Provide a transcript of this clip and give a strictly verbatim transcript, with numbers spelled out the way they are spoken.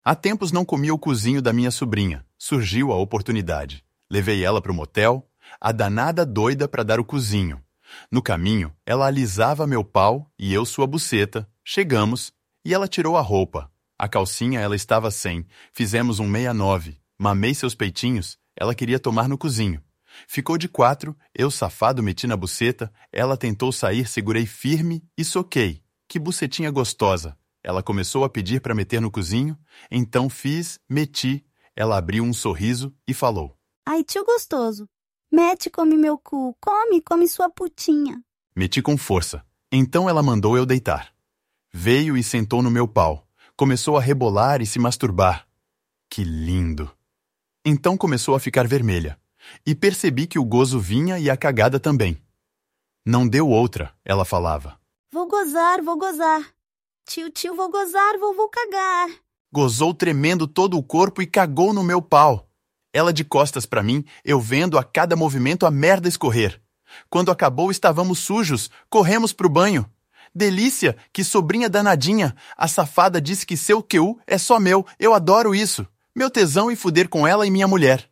Há tempos não comia o cozinho da minha sobrinha. Surgiu a oportunidade. Levei ela para o motel, a danada doida para dar o cozinho. No caminho, ela alisava meu pau e eu sua buceta. Chegamos e ela tirou a roupa. A calcinha ela estava sem. Fizemos um meia nove. Mamei seus peitinhos. Ela queria tomar no cozinho. Ficou de quatro, eu safado meti na buceta. Ela tentou sair, segurei firme e soquei. Que bucetinha gostosa. Ela começou a pedir para meter no cozinho. Então fiz, meti. Ela abriu um sorriso e falou: Ai, tio gostoso. Mete, come meu cu. Come, come sua putinha. Meti com força. Então ela mandou eu deitar. Veio e sentou no meu pau. Começou a rebolar e se masturbar. Que lindo! Então começou a ficar vermelha. E percebi que o gozo vinha e a cagada também. Não deu outra, ela falava. Vou gozar, vou gozar. Tio, tio, vou gozar, vou, vou cagar. Gozou tremendo todo o corpo e cagou no meu pau. Ela de costas para mim, eu vendo a cada movimento a merda escorrer. Quando acabou, estávamos sujos, corremos pro banho. Delícia, que sobrinha danadinha. A safada disse que seu Q é só meu, eu adoro isso. Meu tesão em fuder com ela e minha mulher.